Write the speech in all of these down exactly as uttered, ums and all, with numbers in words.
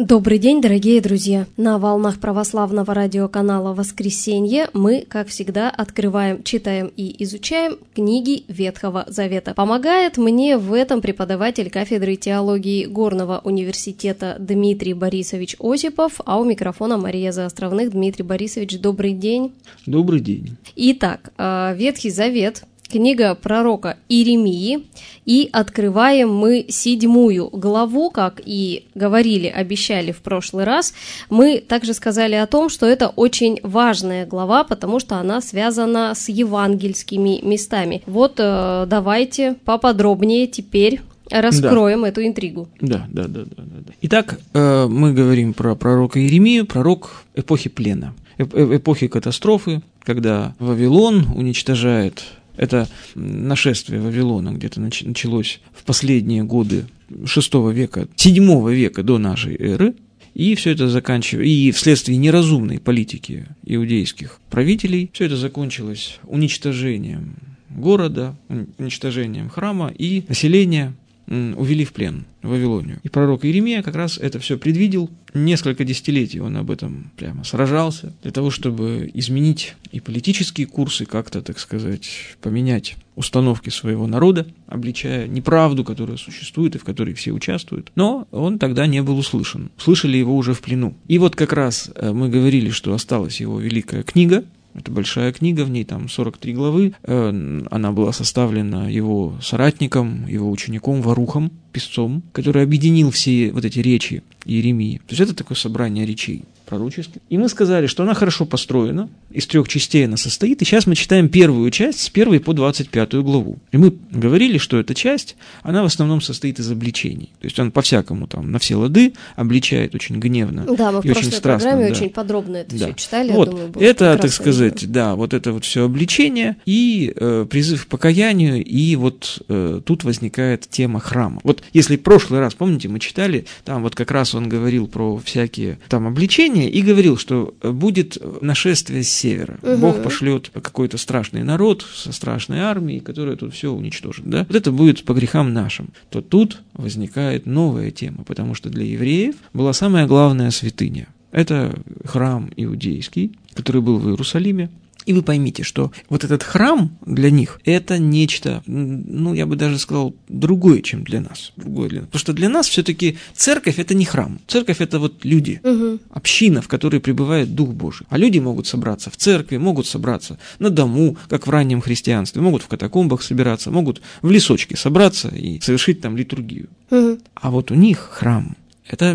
Добрый день, дорогие друзья! На волнах православного радиоканала «Воскресенье» мы, как всегда, открываем, читаем и изучаем книги Ветхого Завета. Помогает мне в этом преподаватель кафедры теологии Горного университета Дмитрий Борисович Осипов, а у микрофона Мария Заостровных. Дмитрий Борисович, добрый день! Добрый день! Итак, Ветхий Завет. Книга пророка Иеремии, и открываем мы седьмую главу, как и говорили, обещали в прошлый раз. Мы также сказали о том, что это очень важная глава, потому что она связана с евангельскими местами. Вот давайте поподробнее теперь раскроем да. эту интригу. Да, да, да, да, да. Итак, мы говорим про пророка Иеремию, пророк эпохи плена, эпохи катастрофы, когда Вавилон уничтожает. Это нашествие Вавилона где-то началось в последние годы шестого века, седьмого века до нашей эры, и все это заканчивается, и вследствие неразумной политики иудейских правителей, все это закончилось уничтожением города, уничтожением храма, и население увели в плен в Вавилонию. И пророк Иеремия как раз это все предвидел. Несколько десятилетий он об этом прямо сражался для того, чтобы изменить и политические курсы, как-то, так сказать, поменять установки своего народа, обличая неправду, которая существует и в которой все участвуют. Но он тогда не был услышан. Слышали его уже в плену. И вот как раз мы говорили, что осталась его великая книга. Это большая книга, в ней там сорок три главы, она была составлена его соратником, его учеником Варухом, писцом, который объединил все вот эти речи Иеремии. То есть это такое собрание речей пророческих. И мы сказали, что она хорошо построена, из трех частей она состоит, и сейчас мы читаем первую часть с первой по двадцать пятую главу. И мы говорили, что эта часть, она в основном состоит из обличений. То есть он по-всякому там на все лады обличает очень гневно. Да, мы в и прошлой очень страстно, программе да. очень подробно это да. все читали. Вот, я думаю, было это, так сказать, видно. да, вот это вот все обличение и э, призыв к покаянию, и вот э, тут возникает тема храма. Вот если в прошлый раз, помните, мы читали, там вот как раз он говорил про всякие там обличения и говорил, что будет нашествие с севера. Угу. Бог пошлет какой-то страшный народ со страшной армией, которая тут все уничтожит. Да? Вот это будет по грехам нашим. То тут возникает новая тема, потому что для евреев была самая главная святыня. Это храм иудейский, который был в Иерусалиме. И вы поймите, что вот этот храм для них – это нечто, ну, я бы даже сказал, другое, чем для нас. Другое для нас. Потому что для нас все-таки церковь – это не храм. Церковь – это вот люди, угу. община, в которой пребывает Дух Божий. А люди могут собраться в церкви, могут собраться на дому, как в раннем христианстве, могут в катакомбах собираться, могут в лесочке собраться и совершить там литургию. Угу. А вот у них храм – это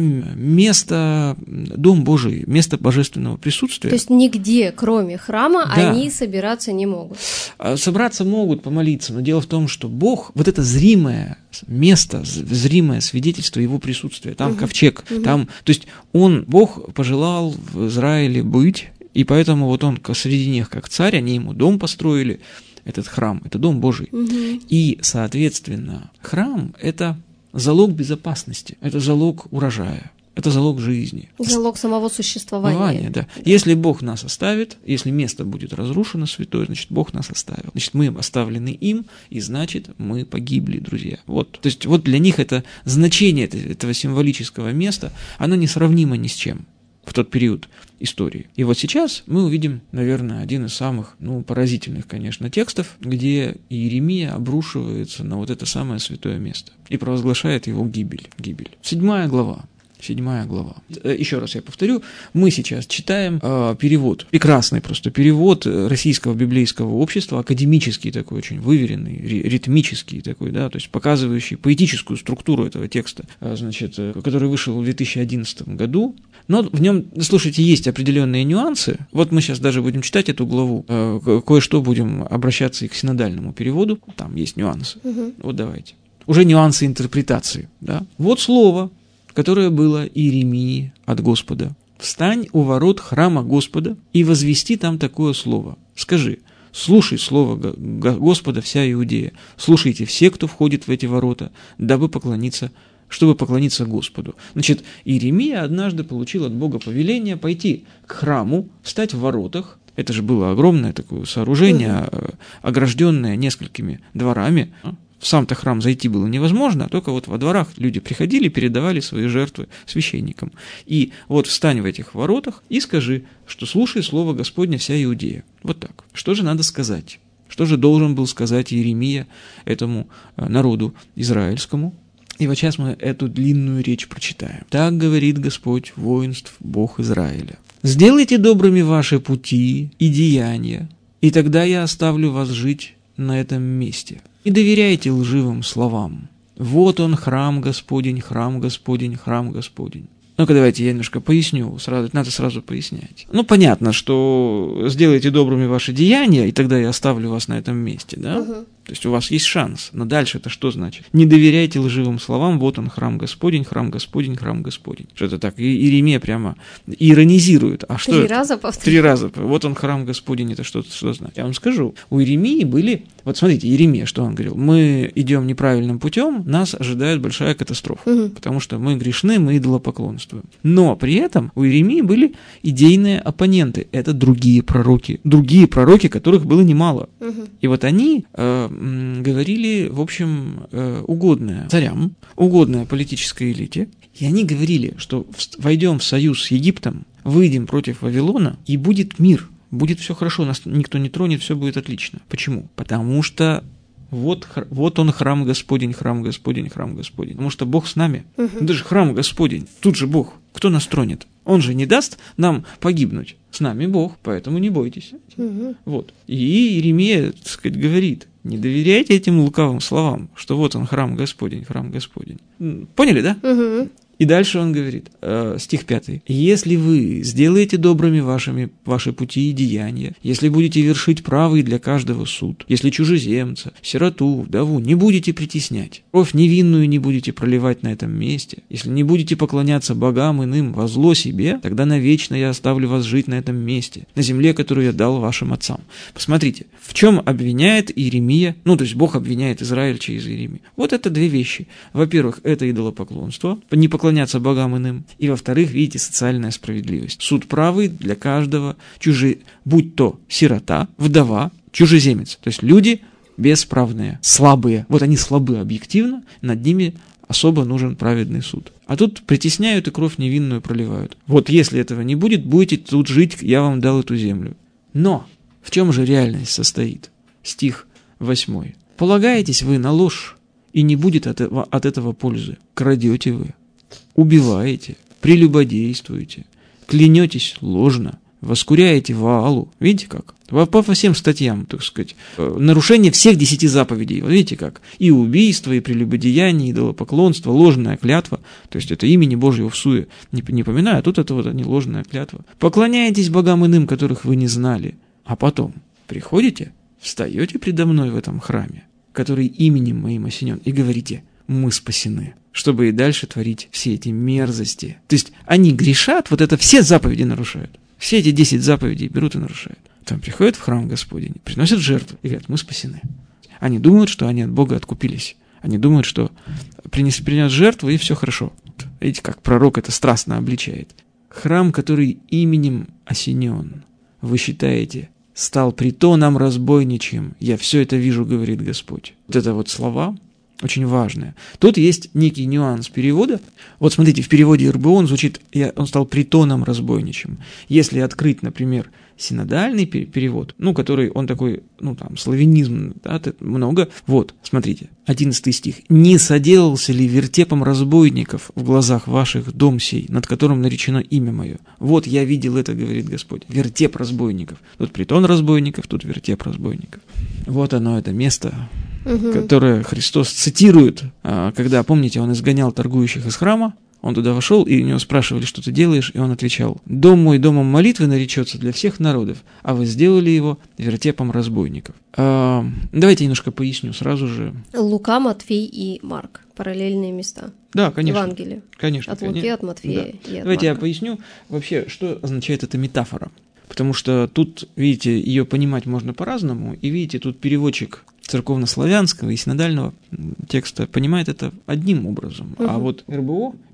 место, Дом Божий, место божественного присутствия. То есть нигде, кроме храма, да. они собираться не могут. Собраться могут, помолиться, но дело в том, что Бог, вот это зримое место, зримое свидетельство Его присутствия, там угу. ковчег, угу. там, то есть Он, Бог пожелал в Израиле быть, и поэтому вот Он среди них как царь, они Ему дом построили, этот храм, это Дом Божий. Угу. И, соответственно, храм – это залог безопасности, это залог урожая, это залог жизни. Залог самого существования. Существования, да. Да. Если Бог нас оставит, если место будет разрушено святое, значит, Бог нас оставил. Значит, мы оставлены им, и значит, мы погибли, друзья. Вот. То есть, вот для них это значение этого символического места, оно несравнимо ни с чем в тот период истории. И вот сейчас мы увидим, наверное, один из самых, ну, поразительных, конечно, текстов, где Иеремия обрушивается на вот это самое святое место и провозглашает его гибель. гибель. Седьмая глава. Седьмая глава. Еще раз я повторю, мы сейчас читаем э, перевод, прекрасный просто перевод Российского библейского общества, академический такой, очень выверенный, ритмический такой, да, то есть показывающий поэтическую структуру этого текста, э, значит, э, который вышел в две тысячи одиннадцатом году. Но в нем, слушайте, есть определенные нюансы. Вот мы сейчас даже будем читать эту главу, э, кое-что будем обращаться и к синодальному переводу, там есть нюансы. Угу. Вот давайте. Уже нюансы интерпретации, да. Вот слово, которое было Иеремии от Господа. «Встань у ворот храма Господа и возвести там такое слово. Скажи, слушай слово Господа вся Иудея, слушайте все, кто входит в эти ворота, дабы поклониться, чтобы поклониться Господу». Значит, Иеремия однажды получил от Бога повеление пойти к храму, встать в воротах. Это же было огромное такое сооружение, огражденное несколькими дворами. в сам-то храм зайти было невозможно, а только вот во дворах люди приходили, передавали свои жертвы священникам. И вот встань в этих воротах и скажи, что слушай слово Господне вся Иудея. Вот так. Что же надо сказать? Что же должен был сказать Иеремия этому народу израильскому? И вот сейчас мы эту длинную речь прочитаем. «Так говорит Господь воинств, Бог Израиля. Сделайте добрыми ваши пути и деяния, и тогда я оставлю вас жить на этом месте. Не доверяйте лживым словам. Вот он, храм Господень, храм Господень, храм Господень». Ну-ка, давайте я немножко поясню, сразу, надо сразу пояснять. Ну, понятно, что сделайте добрыми ваши деяния, и тогда я оставлю вас на этом месте, да? Угу. То есть у вас есть шанс. Но дальше это что значит? Не доверяйте лживым словам, вот он, храм Господень, храм Господень, храм Господень. Что это так? И Иеремия прямо иронизирует. А что Три это? раза повторяю. Три раза. Вот он, храм Господень, это что, что значит? Я вам скажу. У Иеремии были... Вот смотрите, Иеремия, что он говорил? Мы идем неправильным путем, нас ожидает большая катастрофа. Угу. Потому что мы грешны, мы идолопоклонствуем. Но при этом у Иеремии были идейные оппоненты. Это другие пророки. Другие пророки, которых было немало. Угу. И вот они... Э, говорили, в общем, угодное царям, угодное политической элите, и они говорили, что войдем в союз с Египтом, выйдем против Вавилона, и будет мир, будет все хорошо, нас никто не тронет, все будет отлично. Почему? Потому что вот, вот он, храм Господень, храм Господень, храм Господень. Потому что Бог с нами. Угу. Это же храм Господень, тут же Бог. Кто нас тронет? Он же не даст нам погибнуть. С нами Бог, поэтому не бойтесь. Угу. Вот. И Иеремия, так сказать, говорит, не доверяйте этим лукавым словам, что вот он, храм Господень, храм Господень. Поняли, да? Угу. И дальше он говорит, э, стих пятый. «Если вы сделаете добрыми вашими, ваши пути и деяния, если будете вершить правый для каждого суд, если чужеземца, сироту, вдову не будете притеснять, кровь невинную не будете проливать на этом месте, если не будете поклоняться богам иным во зло себе, тогда навечно я оставлю вас жить на этом месте, на земле, которую я дал вашим отцам». Посмотрите, в чем обвиняет Иеремия, ну, то есть Бог обвиняет Израиль через Иеремию. Вот это две вещи. Во-первых, это идолопоклонство, не поклоняться богам иным. И, во-вторых, видите, социальная справедливость. Суд правый для каждого, чужи... будь то сирота, вдова, чужеземец. То есть люди бесправные, слабые. Вот они слабы объективно, над ними особо нужен праведный суд. А тут притесняют и кровь невинную проливают. Вот если этого не будет, будете тут жить, я вам дал эту землю. Но в чем же реальность состоит? Стих восьмой. «Полагаетесь вы на ложь, и не будет от этого, от этого пользы. Крадете вы, убиваете, прелюбодействуете, клянетесь ложно, воскуряете Ваалу». Видите как? По всем статьям, так сказать, нарушение всех десяти заповедей. Вот видите как? И убийство, и прелюбодеяние, и идолопоклонство, ложная клятва. То есть это имени Божьего всуе не, не поминаю, а тут это вот они ложная клятва. «Поклоняетесь богам иным, которых вы не знали». А потом приходите, встаете предо мной в этом храме, который именем моим осенен, и говорите: «Мы спасены», чтобы и дальше творить все эти мерзости. То есть они грешат, вот это все заповеди нарушают. Все эти десять заповедей берут и нарушают. Там приходят в храм Господень, приносят жертву и говорят: «Мы спасены». Они думают, что они от Бога откупились. Они думают, что принес, принес жертву, и все хорошо. Видите, как пророк это страстно обличает. Храм, который именем осенен, вы считаете, стал притоном разбойничьим. Я все это вижу, говорит Господь. Вот это вот слова очень важные. Тут есть некий нюанс перевода. Вот смотрите, в переводе эр бэ о он звучит, он стал притоном разбойничьим. Если открыть, например, синодальный перевод, ну, который, он такой, ну, там, славянизм, да, много. Вот, смотрите, одиннадцатый стих. «Не соделался ли вертепом разбойников в глазах ваших дом сей, над которым наречено имя мое? Вот я видел это, говорит Господь, вертеп разбойников». Тут притон разбойников, тут вертеп разбойников. Вот оно, это место, угу. которое Христос цитирует, когда, помните, он изгонял торгующих из храма. Он туда вошел, и у него спрашивали, что ты делаешь, и он отвечал: «Дом мой домом молитвы наречется для всех народов, а вы сделали его вертепом разбойников». А, давайте немножко поясню сразу же. Лука, Матфей и Марк. Параллельные места. Да, конечно. Евангелие. Конечно. От Луки, от Матфея да. и от Давайте Марка. Я поясню вообще, что означает эта метафора. Потому что тут, видите, ее понимать можно по-разному, и видите, тут переводчик церковнославянского и синодального текста понимает это одним образом, угу. а вот эр бэ о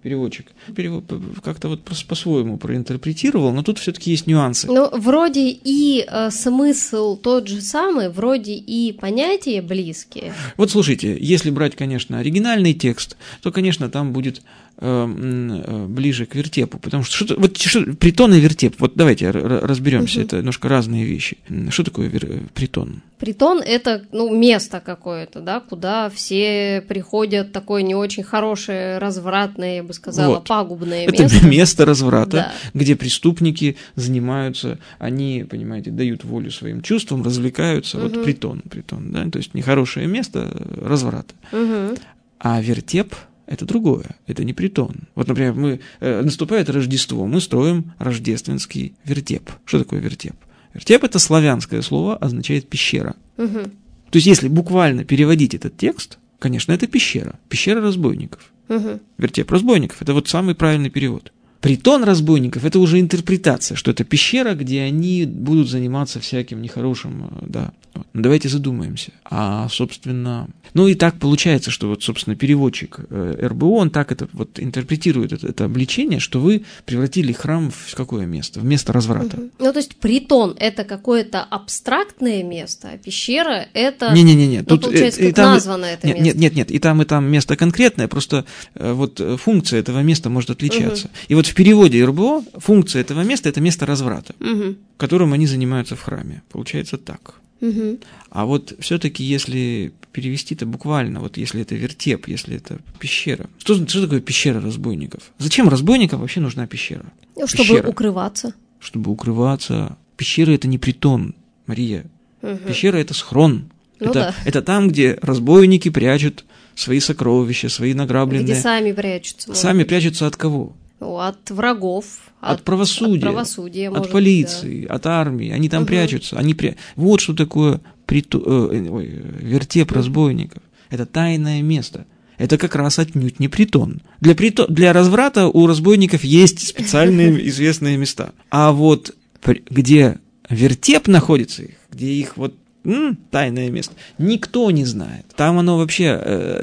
переводчик перевод, как-то вот по-своему проинтерпретировал, но тут все-таки есть нюансы. Ну, вроде и э, смысл тот же самый, вроде и понятия близкие. Вот слушайте, если брать, конечно, оригинальный текст, то, конечно, там будет э, ближе к вертепу, потому что, что, вот, что притон и вертеп, вот давайте разберемся, угу. Это немножко разные вещи. Что такое вер, притон? Притон – это, ну, место какое-то, да, куда все приходят, такое не очень хорошее, развратное, я бы сказала, вот. Пагубное это место. Это место разврата, да. Где преступники занимаются, они, понимаете, дают волю своим чувствам, развлекаются, угу. Вот притон, притон, да, то есть нехорошее место разврата. Угу. А вертеп – это другое, это не притон. Вот, например, мы, э, наступает Рождество, мы строим рождественский вертеп. Что такое вертеп? Вертеп – это славянское слово, означает пещера. Угу. То есть, если буквально переводить этот текст, конечно, это пещера, пещера разбойников. Угу. Вертеп разбойников – это вот самый правильный перевод. Притон разбойников – это уже интерпретация, что это пещера, где они будут заниматься всяким нехорошим, да. Вот. Ну, давайте задумаемся. А, собственно, ну и так получается, что вот, собственно, переводчик эр бэ о, он так это вот интерпретирует это, это обличение, что вы превратили храм в какое место? В место разврата. Угу. Ну, то есть притон – это какое-то абстрактное место, а пещера – это, Не-не-не, ну, тут получается, и, как и там, названо это нет, место. Нет, нет, нет, и там, и там место конкретное, просто вот функция этого места может отличаться. Угу. И вот в переводе эр бэ о функция этого места – это место разврата, угу. которым они занимаются в храме. Получается так. Угу. А вот все-таки, если перевести-то буквально, вот если это вертеп, если это пещера. Что, что такое пещера разбойников? Зачем разбойникам вообще нужна пещера? Чтобы пещера. укрываться. Чтобы укрываться. Пещера – это не притон, Мария. Угу. Пещера – это схрон. Ну это, да. это там, где разбойники прячут свои сокровища, свои награбленные. Где сами прячутся. Сами прячутся от кого? От врагов. От, от правосудия, от, правосудия, от может полиции, быть, да. От армии. Они там угу. прячутся. Они пря... Вот что такое приту... э, ой, вертеп угу. разбойников. Это тайное место. Это как раз отнюдь не притон. Для, прито... Для разврата у разбойников есть специальные известные места. А вот где вертеп находится, где их вот м, тайное место, никто не знает. Там оно вообще...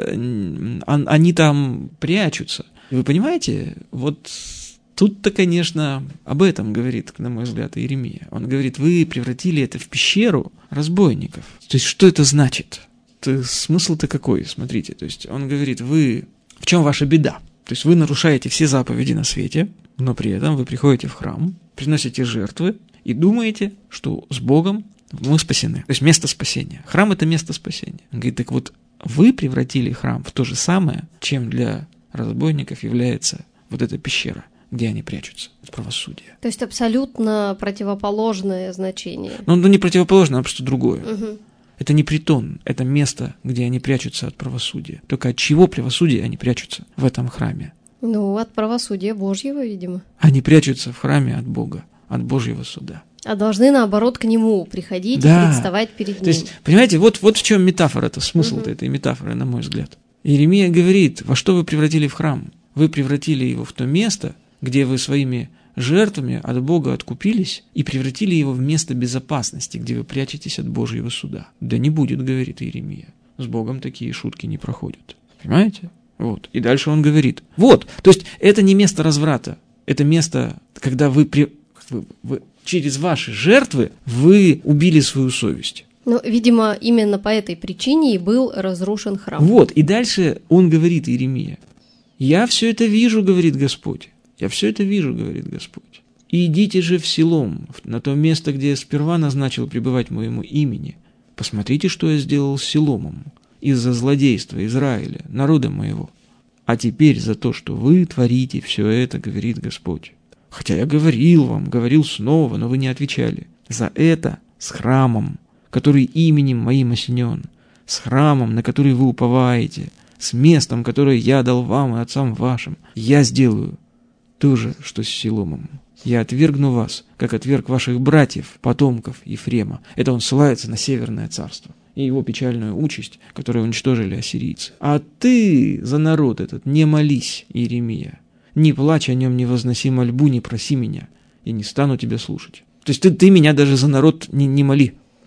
Э, они там прячутся. Вы понимаете, вот тут-то, конечно, об этом говорит, на мой взгляд, Иеремия. Он говорит, вы превратили это в пещеру разбойников. То есть, что это значит? То, смысл-то какой? Смотрите, то есть, он говорит, вы... В чем ваша беда? То есть, вы нарушаете все заповеди на свете, но при этом вы приходите в храм, приносите жертвы и думаете, что с Богом мы спасены. То есть, место спасения. Храм – это место спасения. Он говорит, так вот, вы превратили храм в то же самое, чем для... разбойников является вот эта пещера, где они прячутся от правосудия. То есть абсолютно противоположное значение. Ну, ну не противоположное, а просто другое. Угу. Это не притон, это место, где они прячутся от правосудия. Только от чего правосудия они прячутся в этом храме? Ну, от правосудия Божьего, видимо. Они прячутся в храме от Бога, от Божьего суда. А должны, наоборот, к Нему приходить да. и представать перед Ним. То есть, понимаете, вот, вот в чем метафора-то, смысл-то угу. этой метафоры, на мой взгляд. Иеремия говорит, во что вы превратили в храм? Вы превратили его в то место, где вы своими жертвами от Бога откупились и превратили его в место безопасности, где вы прячетесь от Божьего суда. Да не будет, говорит Иеремия. С Богом такие шутки не проходят. Понимаете? Вот. И дальше он говорит. Вот. То есть это не место разврата. Это место, когда вы, при... вы, вы через ваши жертвы вы убили свою совесть. Ну, видимо, именно по этой причине и был разрушен храм. Вот, и дальше он говорит, Иеремия, «Я все это вижу, говорит Господь, я все это вижу, говорит Господь. И идите же в Силом, на то место, где я сперва назначил пребывать моему имени. Посмотрите, что я сделал с Силомом из-за злодейства Израиля, народа моего. А теперь за то, что вы творите все это, говорит Господь. Хотя я говорил вам, говорил снова, но вы не отвечали. За это с храмом, который именем моим осенен, с храмом, на который вы уповаете, с местом, которое я дал вам и отцам вашим, я сделаю то же, что с Силомом. Я отвергну вас, как отверг ваших братьев, потомков Ефрема». Это он ссылается на Северное царство и его печальную участь, которую уничтожили ассирийцы. «А ты за народ этот не молись, Иеремия, не плачь о нем, не возноси мольбу, не проси меня, и не стану тебя слушать». То есть ты, ты меня даже за народ не, не моли.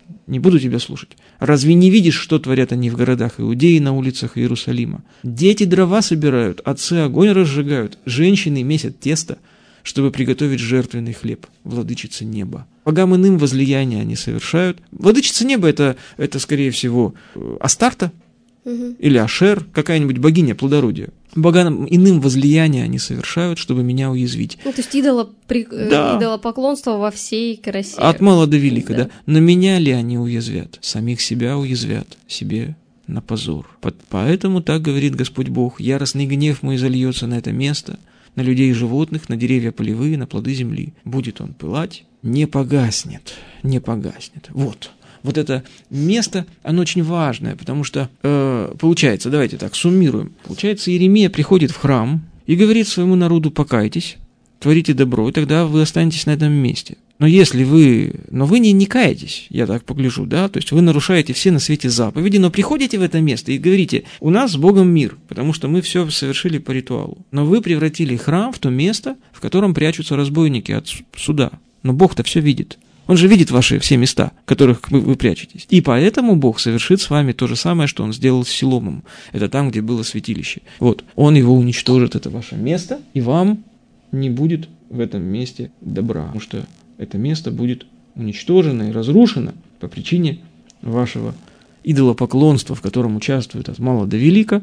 не буду тебя слушать. Разве не видишь, что творят они в городах Иудеи, на улицах Иерусалима? Дети дрова собирают, отцы огонь разжигают, женщины месят тесто, чтобы приготовить жертвенный хлеб, владычица неба. Богам иным возлияния они совершают. Владычица неба это, — это, скорее всего, Астарта угу. или Ашер, какая-нибудь богиня плодородия. Богам иным возлияния они совершают, чтобы меня уязвить. Ну, то есть идолопри... да. идолопоклонство во всей красе. От мала до велика, да. да. Но меня ли они уязвят? Самих себя уязвят, себе на позор. Поэтому так говорит Господь Бог: яростный гнев мой зальется на это место, на людей и животных, на деревья полевые, на плоды земли. Будет он пылать, не погаснет, не погаснет. Вот. Вот это место, оно очень важное, потому что, э, получается, давайте так, суммируем. Получается, Иеремия приходит в храм и говорит своему народу: покайтесь, творите добро, и тогда вы останетесь на этом месте. Но если вы, но вы не, не каетесь, я так погляжу, да, то есть вы нарушаете все на свете заповеди, но приходите в это место и говорите: у нас с Богом мир, потому что мы все совершили по ритуалу. Но вы превратили храм в то место, в котором прячутся разбойники от суда. Но Бог-то все видит. Он же видит ваши все места, в которых вы, вы прячетесь. И поэтому Бог совершит с вами то же самое, что Он сделал с Силомом. Это там, где было святилище. Вот, Он его уничтожит, это ваше место, и вам не будет в этом месте добра, потому что это место будет уничтожено и разрушено по причине вашего идолопоклонства, в котором участвует от мала до велика.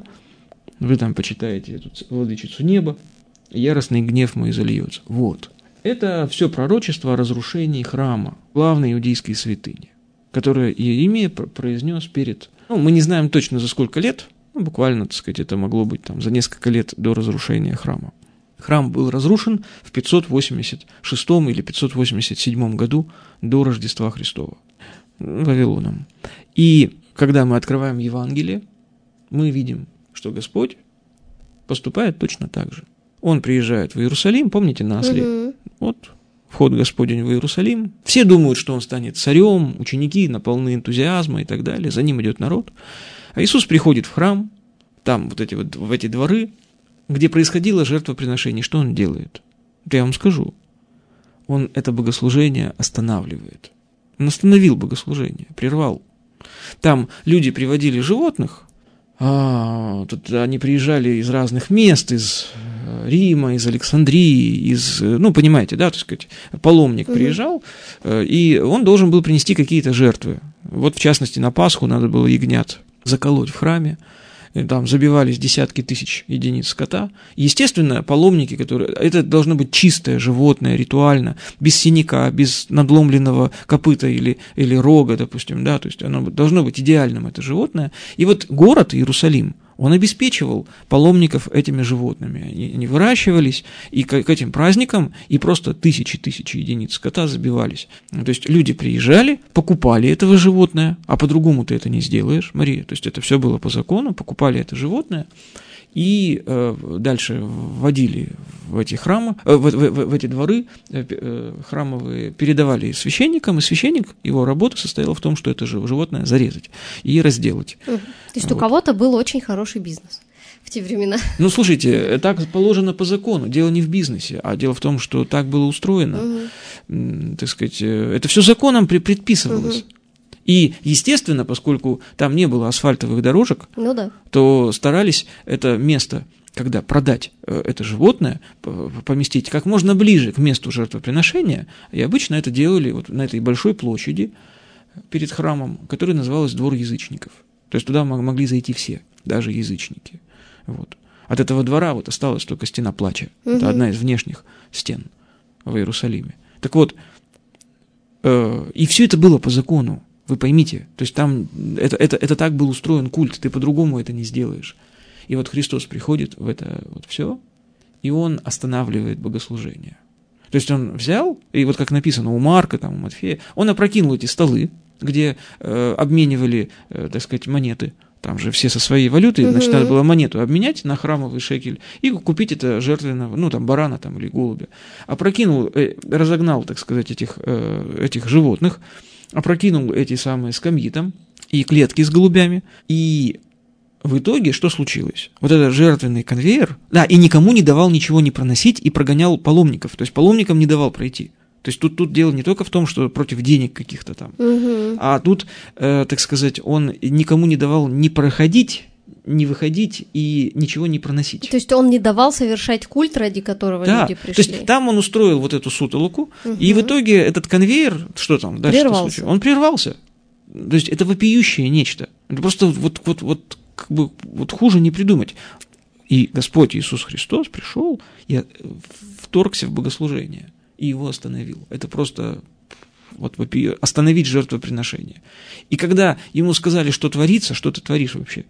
Вы там почитаете эту владычицу неба, и яростный гнев мой зальется. Вот. Это все пророчество о разрушении храма, главной иудейской святыни, которое Иеремия произнес перед... Ну, мы не знаем точно за сколько лет, ну, буквально, так сказать, это могло быть там за несколько лет до разрушения храма. Храм был разрушен в пятьсот восемьдесят шестом или пятьсот восемьдесят седьмом году до Рождества Христова Вавилоном. И когда мы открываем Евангелие, мы видим, что Господь поступает точно так же. Он приезжает в Иерусалим, помните, на осле? Угу. Вот вход Господень в Иерусалим. Все думают, что он станет царем, ученики наполнены энтузиазма и так далее. За ним идет народ. А Иисус приходит в храм, там вот эти вот, в эти дворы, где происходило жертвоприношение. Что он делает? Я вам скажу. Он это богослужение останавливает. Он остановил богослужение, прервал. Там люди приводили животных, а, тут они приезжали из разных мест, из Рима, из Александрии, из, ну, понимаете, да, так сказать, паломник угу. приезжал, и он должен был принести какие-то жертвы. Вот, в частности, на Пасху надо было ягнят заколоть в храме, и там забивались десятки тысяч единиц скота. Естественно, паломники, которые... Это должно быть чистое животное, ритуально, без синяка, без надломленного копыта или, или рога, допустим, да, то есть оно должно быть идеальным, это животное. И вот город Иерусалим, он обеспечивал паломников этими животными. Они, они выращивались, и к, к этим праздникам и просто тысячи-тысячи единиц скота забивались. То есть люди приезжали, покупали этого животное, а по-другому ты это не сделаешь, Мария. То есть это все было по закону, покупали это животное, и э, дальше вводили в эти храмы, э, в, в, в эти дворы э, храмовые, передавали священникам, и священник, его работа состояла в том, что это животное зарезать и разделать. Угу. То есть вот. У кого-то был очень хороший бизнес в те времена. Ну, слушайте, так положено по закону. Дело не в бизнесе, а дело в том, что так было устроено. Угу. Так сказать, это все законом предписывалось. Угу. И, естественно, поскольку там не было асфальтовых дорожек, ну да. то старались это место, когда продать это животное, поместить как можно ближе к месту жертвоприношения, и обычно это делали вот на этой большой площади перед храмом, которая называлась Двор язычников. То есть туда могли зайти все, даже язычники. Вот. От этого двора вот осталась только стена плача. Угу. Это одна из внешних стен в Иерусалиме. Так вот, э, и все это было по закону. Вы поймите, то есть там это, это, это так был устроен культ, ты по-другому это не сделаешь. И вот Христос приходит в это вот все, и Он останавливает богослужение. То есть Он взял, и вот как написано у Марка, там, у Матфея, Он опрокинул эти столы, где э, обменивали, э, так сказать, монеты. Там же все со своей валютой, uh-huh. значит, надо было монету обменять на храмовый шекель и купить это жертвенного, ну, там, барана там, или голубя. Опрокинул, э, разогнал, так сказать, этих, э, этих животных, опрокинул эти самые скамьи там и клетки с голубями, и в итоге что случилось? Вот этот жертвенный конвейер, да, и никому не давал ничего не проносить, и прогонял паломников, то есть паломникам не давал пройти. То есть тут, тут дело не только в том, что против денег каких-то там, угу. а тут, э, так сказать, он никому не давал ни проходить, ни выходить и ничего не проносить. То есть он не давал совершать культ, ради которого да. люди пришли. То есть там он устроил вот эту сутолоку, угу. и в итоге этот конвейер, что там дальше? Прервался. Он прервался. То есть это вопиющее нечто. Это просто вот, вот, вот, как бы, вот хуже не придумать. И Господь Иисус Христос пришел и вторгся в богослужение. И его остановил. Это просто вот, остановить жертвоприношение. И когда ему сказали, что творится, что ты творишь вообще,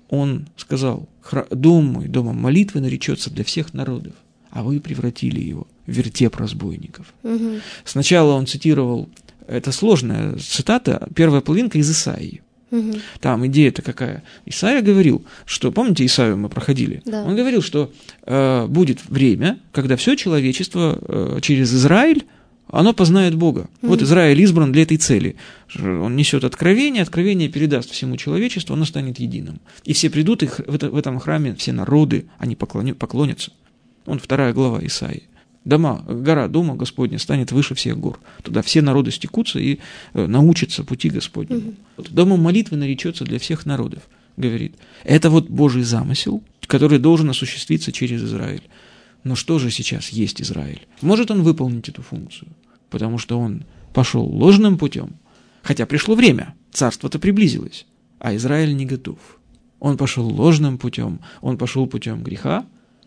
он сказал: «Дом мой домом молитвы наречется для всех народов, а вы превратили его в вертеп разбойников». Угу. Сначала он цитировал, это сложная цитата, первая половинка из Исаии. Угу. Там идея-то какая? Исаия говорил, что, помните, Исаию мы проходили? Да. Он говорил, что э, будет время, когда все человечество э, через Израиль, оно познает Бога. Угу. Вот Израиль избран для этой цели. Он несет откровение, откровение передаст всему человечеству, оно станет единым. И все придут, их в, это, в этом храме все народы, они поклоня, поклонятся. Вон вторая глава Исаии. Дома, гора дома Господня станет выше всех гор. Туда все народы стекутся и э, научатся пути Господнему. Угу. Вот, домом молитвы наречется для всех народов, говорит. Это вот Божий замысел, который должен осуществиться через Израиль. Но что же сейчас есть Израиль? Может он выполнить эту функцию? Потому что он пошел ложным путем. Хотя пришло время, царство-то приблизилось, а Израиль не готов. Он пошел ложным путем, он пошел путем греха,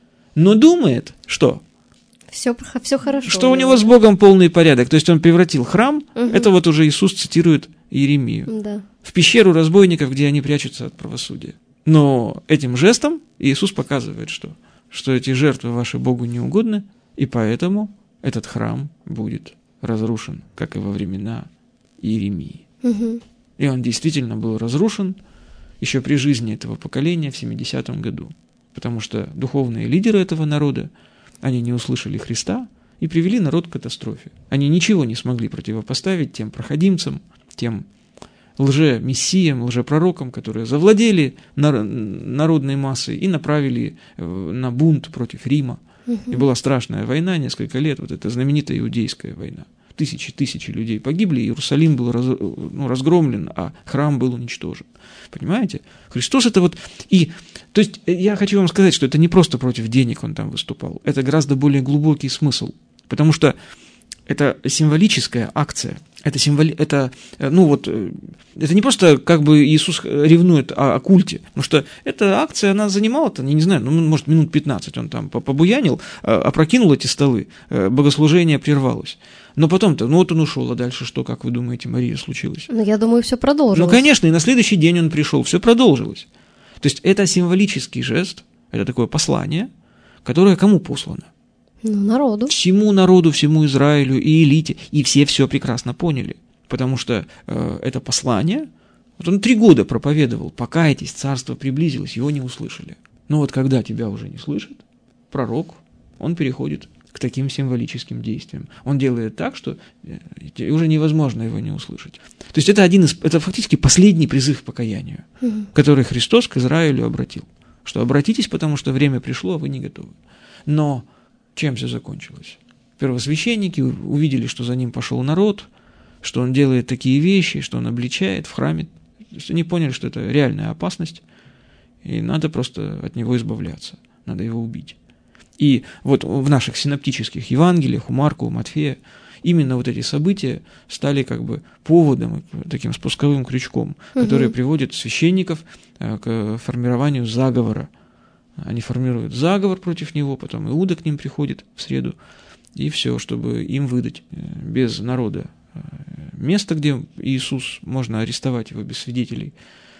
но думает, что... Все, все хорошо. Что у него с Богом полный порядок. То есть он превратил храм, угу. это вот уже Иисус цитирует Иеремию, да. в пещеру разбойников, где они прячутся от правосудия. Но этим жестом Иисус показывает, что, что эти жертвы ваши Богу не угодны, и поэтому этот храм будет разрушен, как и во времена Иеремии. Угу. И он действительно был разрушен еще при жизни этого поколения в семидесятом году, потому что духовные лидеры этого народа, они не услышали Христа и привели народ к катастрофе. Они ничего не смогли противопоставить тем проходимцам, тем лже-мессиям, лжепророкам, которые завладели народной массой и направили на бунт против Рима. Угу. И была страшная война, несколько лет, вот эта знаменитая иудейская война. Тысячи-тысячи людей погибли, Иерусалим был раз, ну, разгромлен, а храм был уничтожен. Понимаете? Христос это вот... И, то есть я хочу вам сказать, что это не просто против денег он там выступал, это гораздо более глубокий смысл, потому что это символическая акция. Это, символи... это, ну вот, это не просто как бы Иисус ревнует о, о культе, потому что эта акция, она занимала-то, я не знаю, ну, может, минут пятнадцать он там побуянил, опрокинул эти столы, богослужение прервалось. Но потом-то, ну вот он ушел, а дальше что, как вы думаете, Мария, случилось? Ну, я думаю, все продолжилось. Ну, конечно, и на следующий день он пришел, все продолжилось. То есть это символический жест, это такое послание, которое кому послано? Ну, народу. Всему народу, всему Израилю и элите, и все все прекрасно поняли, потому что э, это послание, вот он три года проповедовал, покайтесь, царство приблизилось, его не услышали. Но вот когда тебя уже не слышат, пророк, он переходит к таким символическим действиям. Он делает так, что уже невозможно его не услышать. То есть это один из, это фактически последний призыв к покаянию, угу. который Христос к Израилю обратил. Что обратитесь, потому что время пришло, а вы не готовы. Но чем все закончилось? Первосвященники увидели, что за ним пошел народ, что он делает такие вещи, что он обличает в храме. То есть они поняли, что это реальная опасность, и надо просто от него избавляться, надо его убить. И вот в наших синоптических Евангелиях, у Марка, у Матфея, именно вот эти события стали как бы поводом, таким спусковым крючком, угу. который приводит священников к формированию заговора. Они формируют заговор против него, потом Иуда к ним приходит в среду, и все, чтобы им выдать без народа место, где Иисус, можно арестовать его без свидетелей.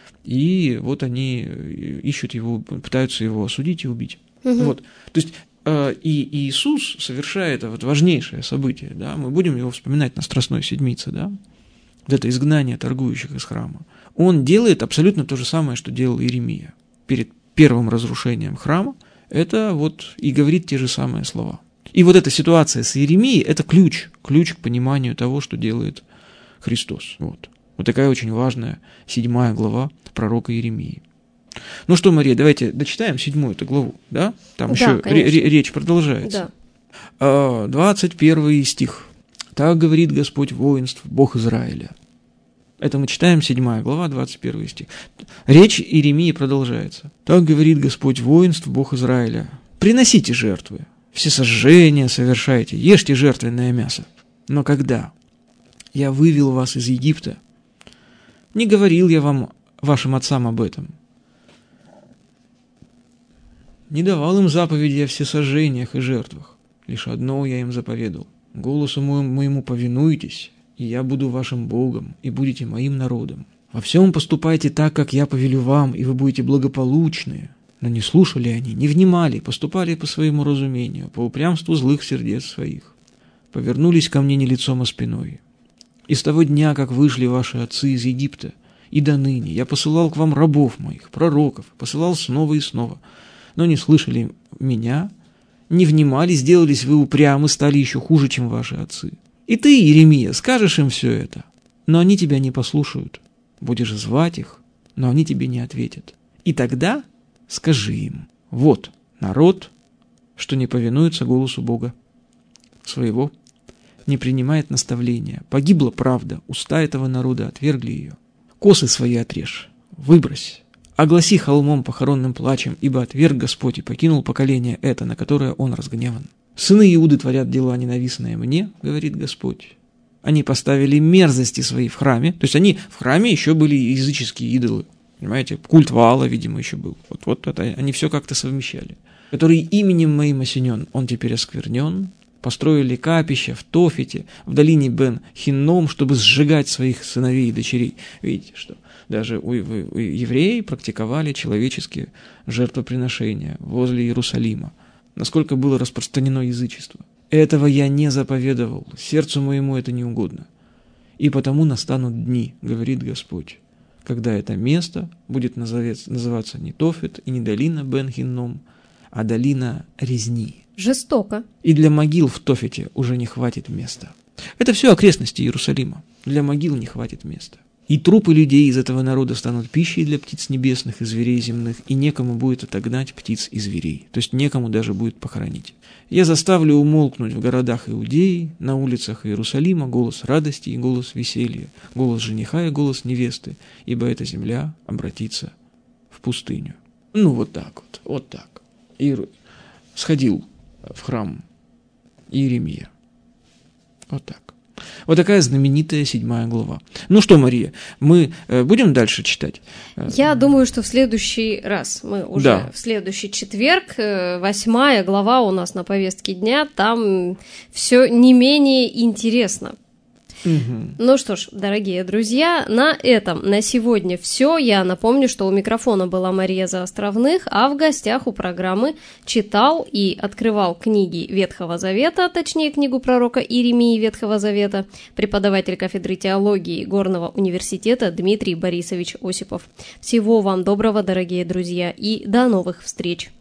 И вот они ищут его, пытаются его осудить и убить. Угу. Вот. То есть и Иисус, совершая это вот важнейшее событие, да, мы будем его вспоминать на Страстной Седмице, да, вот это изгнание торгующих из храма, он делает абсолютно то же самое, что делал Иеремия перед первым разрушением храма, это вот и говорит те же самые слова. И вот эта ситуация с Иеремией – это ключ, ключ к пониманию того, что делает Христос. Вот, вот такая очень важная седьмая глава пророка Иеремии. Ну что, Мария, давайте дочитаем седьмую эту главу, да? Там да, еще р- р- речь продолжается. Да. двадцать первый стих. Так говорит Господь воинств, Бог Израиля. Это мы читаем седьмая глава, двадцать первый стих. Речь Иеремии продолжается. Так говорит Господь воинств, Бог Израиля. Приносите жертвы, всесожжения совершайте, ешьте жертвенное мясо. Но когда я вывел вас из Египта, не говорил я вам, вашим отцам, об этом. Не давал им заповеди о всесожжениях и жертвах. Лишь одно я им заповедал. Голосу моему повинуйтесь, и я буду вашим Богом, и будете моим народом. Во всем поступайте так, как я повелю вам, и вы будете благополучны. Но не слушали они, не внимали, поступали по своему разумению, по упрямству злых сердец своих. Повернулись ко мне не лицом, а спиной. И с того дня, как вышли ваши отцы из Египта, и до ныне я посылал к вам рабов моих, пророков, посылал снова и снова, но не слышали меня, не внимали, сделались вы упрямы, стали еще хуже, чем ваши отцы. И ты, Иеремия, скажешь им все это, но они тебя не послушают. Будешь звать их, но они тебе не ответят. И тогда скажи им: вот народ, что не повинуется голосу Бога своего, не принимает наставления. Погибла правда, уста этого народа отвергли ее. Косы свои отрежь, выбрось, огласи холмом похоронным плачем, ибо отверг Господь и покинул поколение это, на которое он разгневан. Сыны Иуды творят дела ненавистные мне, говорит Господь. Они поставили мерзости свои в храме, то есть они в храме еще были языческие идолы, понимаете, культ Ваала, видимо, еще был. Вот, вот это они все как-то совмещали. Который именем моим осенен, он теперь осквернен. Построили капища в Тофете, в долине Бен-Хинном, чтобы сжигать своих сыновей и дочерей. Видите, что даже у, у, у евреи практиковали человеческие жертвоприношения возле Иерусалима. Насколько было распространено язычество. Этого я не заповедовал, сердцу моему это не угодно. И потому настанут дни, говорит Господь, когда это место будет называться не Тофет и не долина Бен-Хинном, а долина резни. Жестоко. И для могил в Тофете уже не хватит места. Это все окрестности Иерусалима. Для могил не хватит места. И трупы людей из этого народа станут пищей для птиц небесных и зверей земных, и некому будет отогнать птиц и зверей. То есть некому даже будет похоронить. Я заставлю умолкнуть в городах Иудеи, на улицах Иерусалима голос радости и голос веселья, голос жениха и голос невесты, ибо эта земля обратится в пустыню. Ну вот так вот, вот так. И сходил в храм Иеремия. Вот так. Вот такая знаменитая седьмая глава. Ну что, Мария, мы будем дальше читать? Я думаю, что в следующий раз, мы уже да. в следующий четверг, восьмая глава у нас на повестке дня, там все не менее интересно. Угу. Ну что ж, дорогие друзья, на этом на сегодня все. Я напомню, что у микрофона была Мария Заостровных, а в гостях у программы читал и открывал книги Ветхого Завета, точнее книгу пророка Иеремии Ветхого Завета, преподаватель кафедры теологии Горного университета Дмитрий Борисович Осипов. Всего вам доброго, дорогие друзья, и до новых встреч!